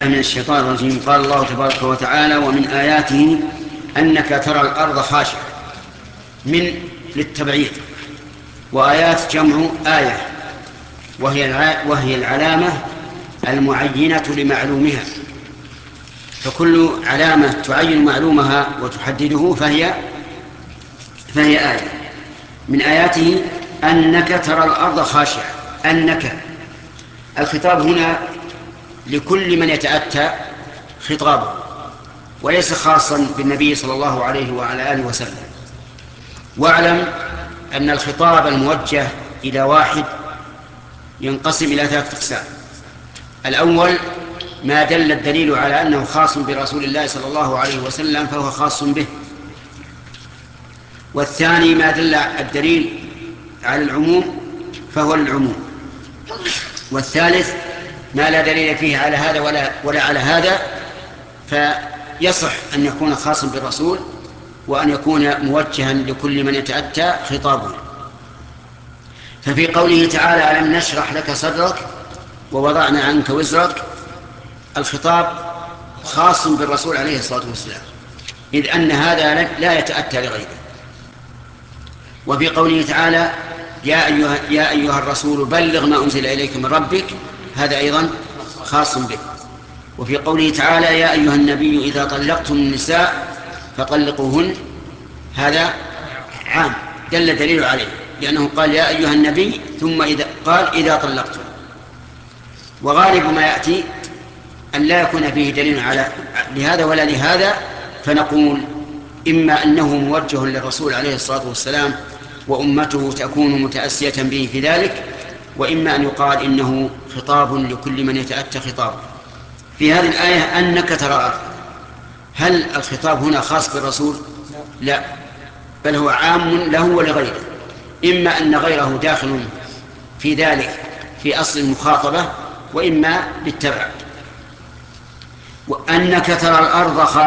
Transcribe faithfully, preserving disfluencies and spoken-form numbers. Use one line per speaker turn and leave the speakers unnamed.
من الشيطان الرجيم. قال الله تبارك وتعالى: ومن آياته أنك ترى الأرض خاشعة. من للتبعيد، وآيات جمع آية، وهي وهي العلامة المعينة لمعلومها، فكل علامة تعين معلومها وتحدده فهي فهي آية. من آياته أنك ترى الأرض خاشعة. أنك، الخطاب هنا لكل من يتأتى خطابه، وليس خاصا بالنبي صلى الله عليه وعلى آله وسلم. واعلم أن الخطاب الموجه إلى واحد ينقسم إلى ثلاثة أقسام. الأول ما دل الدليل على أنه خاص برسول الله صلى الله عليه وسلم فهو خاص به. والثاني ما دل الدليل على العموم فهو للعموم. والثالث ما لا دليل فيه على هذا ولا, ولا على هذا، فيصح أن يكون خاصا بالرسول وأن يكون موجها لكل من يتأتى خطابه. ففي قوله تعالى: ألم نشرح لك صدرك ووضعنا عنك وزرك، الخطاب خاص بالرسول عليه الصلاة والسلام، إذ أن هذا لا يتأتى لغيره. وفي قوله تعالى: يا أيها, يا أيها الرسول بلغ ما أنزل إليك من ربك، هذا أيضا خاص به. وفي قوله تعالى: يا أيها النبي إذا طلقتم النساء فطلقوهن، هذا عام دل دليل عليه، لأنه قال يا أيها النبي ثم إذا قال إذا طلقتم. وغالب ما يأتي أن لا يكون فيه دليل على لهذا ولا لهذا، فنقول إما أنه موجه للرسول عليه الصلاة والسلام وأمته تكون متأسية به في ذلك، وإما أن يقال إنه خطاب لكل من يتأتى خطابه. في هذه الآية أنك ترى الأرض، هل الخطاب هنا خاص بالرسول؟ لا، بل هو عام له ولغيره، إما أن غيره داخل في ذلك في أصل المخاطبة، وإما بالتبع. وأنك ترى الأرض خاشعة